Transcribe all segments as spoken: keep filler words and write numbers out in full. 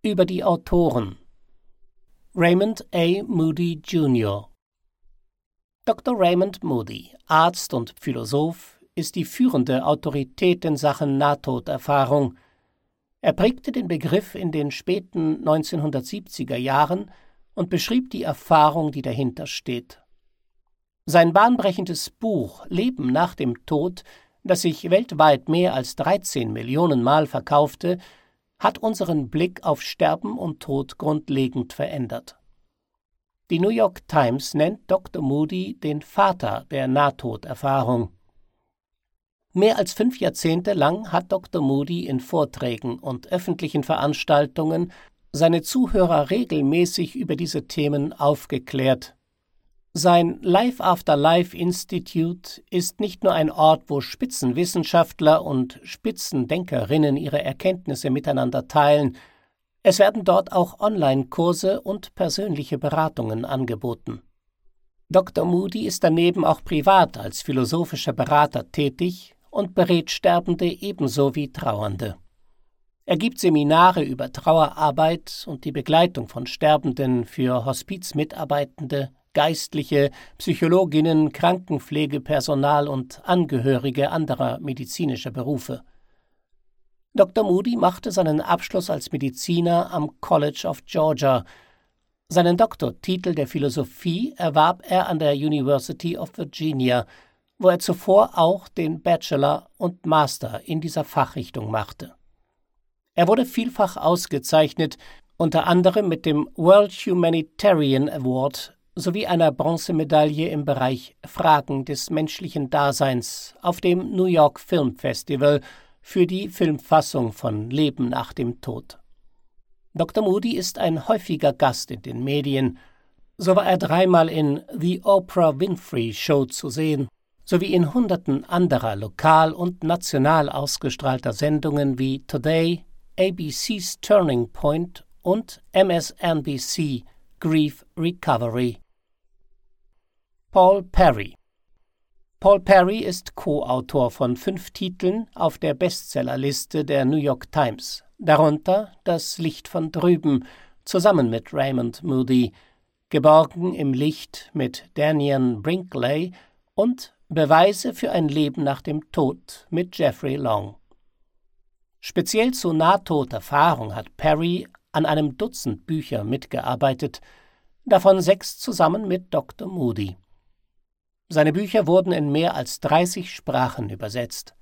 Über die Autoren. Raymond A. Moody Junior Doktor Raymond Moody, Arzt und Philosoph, ist die führende Autorität in Sachen Nahtoderfahrung. Er prägte den Begriff in den späten neunzehnhundertsiebziger Jahren und beschrieb die Erfahrung, die dahinter steht. Sein bahnbrechendes Buch »Leben nach dem Tod«, das sich weltweit mehr als dreizehn Millionen Mal verkaufte, hat unseren Blick auf Sterben und Tod grundlegend verändert. Die New York Times nennt Doktor Moody den Vater der Nahtoderfahrung. Mehr als fünf Jahrzehnte lang hat Doktor Moody in Vorträgen und öffentlichen Veranstaltungen seine Zuhörer regelmäßig über diese Themen aufgeklärt. Sein Life After Life Institute ist nicht nur ein Ort, wo Spitzenwissenschaftler und Spitzendenkerinnen ihre Erkenntnisse miteinander teilen, es werden dort auch Online-Kurse und persönliche Beratungen angeboten. Doktor Moody ist daneben auch privat als philosophischer Berater tätig und berät Sterbende ebenso wie Trauernde. Er gibt Seminare über Trauerarbeit und die Begleitung von Sterbenden für Hospizmitarbeitende, Geistliche, Psychologinnen, Krankenpflegepersonal und Angehörige anderer medizinischer Berufe. Doktor Moody machte seinen Abschluss als Mediziner am College of Georgia. Seinen Doktortitel der Philosophie erwarb er an der University of Virginia, wo er zuvor auch den Bachelor und Master in dieser Fachrichtung machte. Er wurde vielfach ausgezeichnet, unter anderem mit dem World Humanitarian Award sowie einer Bronzemedaille im Bereich Fragen des menschlichen Daseins auf dem New York Film Festival für die Filmfassung von Leben nach dem Tod. Doktor Moody ist ein häufiger Gast in den Medien. So war er dreimal in The Oprah Winfrey Show zu sehen, sowie in hunderten anderer lokal und national ausgestrahlter Sendungen wie Today, A B C's Turning Point und M S N B C Grief Recovery. Paul Perry. Paul Perry ist Co-Autor von fünf Titeln auf der Bestsellerliste der New York Times, darunter Das Licht von drüben, zusammen mit Raymond Moody, Geborgen im Licht mit Daniel Brinkley und Beweise für ein Leben nach dem Tod mit Jeffrey Long. Speziell zu Nahtoderfahrung hat Perry an einem Dutzend Bücher mitgearbeitet, davon sechs zusammen mit Doktor Moody. Seine Bücher wurden in mehr als dreißig Sprachen übersetzt.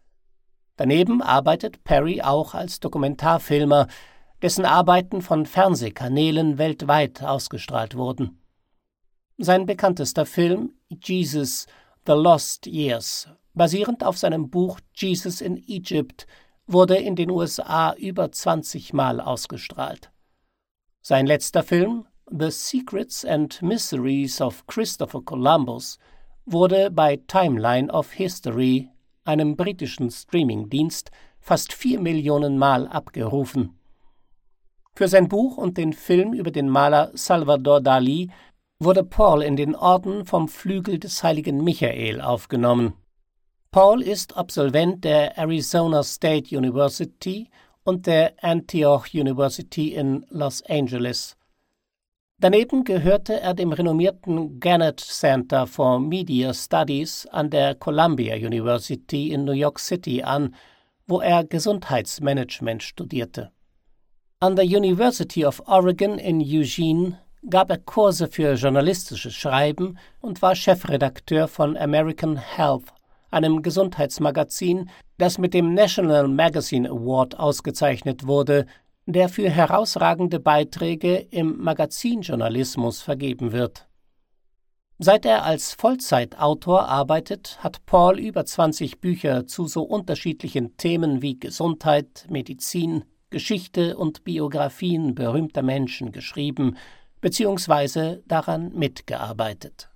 Daneben arbeitet Perry auch als Dokumentarfilmer, dessen Arbeiten von Fernsehkanälen weltweit ausgestrahlt wurden. Sein bekanntester Film Jesus, The Lost Years, basierend auf seinem Buch Jesus in Egypt, wurde in den U S A über zwanzig Mal ausgestrahlt. Sein letzter Film, The Secrets and Mysteries of Christopher Columbus, wurde bei Timeline of History, einem britischen Streamingdienst, fast vier Millionen Mal abgerufen. Für sein Buch und den Film über den Maler Salvador Dalí wurde Paul in den Orden vom Flügel des heiligen Michael aufgenommen. Paul ist Absolvent der Arizona State University und der Antioch University in Los Angeles. Daneben gehörte er dem renommierten Gannett Center for Media Studies an der Columbia University in New York City an, wo er Gesundheitsmanagement studierte. An der University of Oregon in Eugene gab er Kurse für journalistisches Schreiben und war Chefredakteur von American Health, einem Gesundheitsmagazin, das mit dem National Magazine Award ausgezeichnet wurde, der für herausragende Beiträge im Magazinjournalismus vergeben wird. Seit er als Vollzeitautor arbeitet, hat Paul über zwanzig Bücher zu so unterschiedlichen Themen wie Gesundheit, Medizin, Geschichte und Biografien berühmter Menschen geschrieben bzw. daran mitgearbeitet.